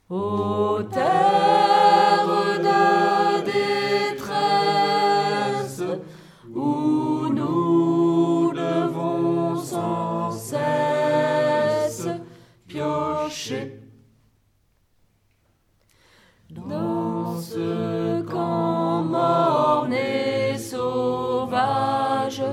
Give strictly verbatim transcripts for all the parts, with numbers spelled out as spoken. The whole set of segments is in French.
Ô terre de détresse, où nous devons sans cesse piocher. Dans ce camp morne et sauvage,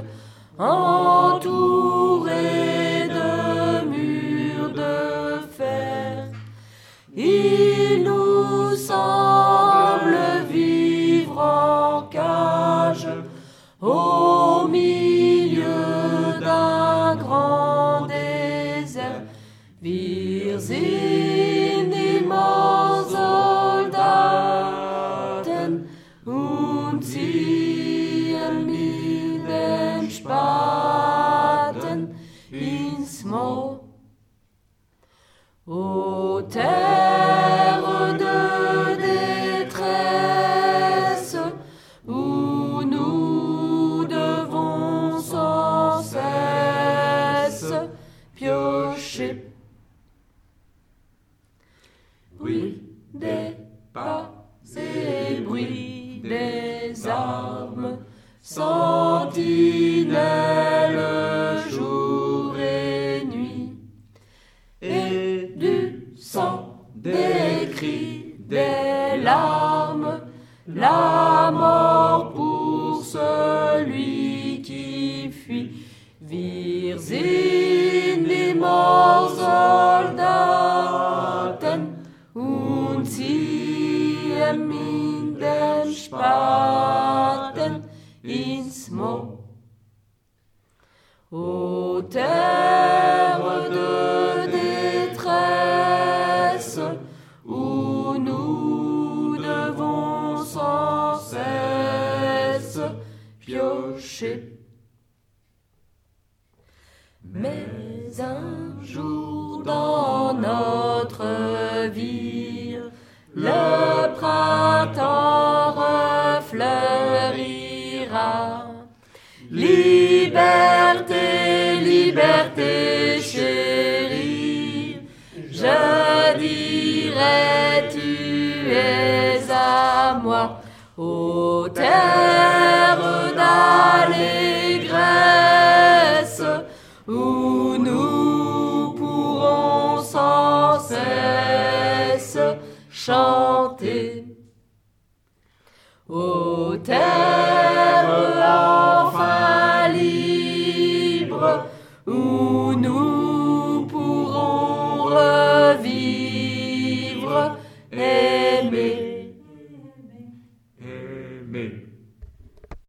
entouré de murs de fer, il nous semble vivre en cage au milieu d'un grand désert. Wir sind immer Soldaten und ziehen mit den Spaten ins Moor. Ô terre de détresse, où nous devons sans cesse piocher. Bruit des pas et bruit des armes, sentinelles jour et nuit, et du sang, des cris, des larmes, la mort pour celui qui fuit. Wir sind immer Soldaten und ziehen mit den Spaten ins Moor. Ô terre de détresse, où nous devons sans cesse piocher. Mais un jour dans notre vie, le printemps refleurira. Liberté, liberté chérie, je dirai tu es à moi. Ô terre d'allégresse, où nous pourrons sans cesse chanter. Ô terre enfin libre, où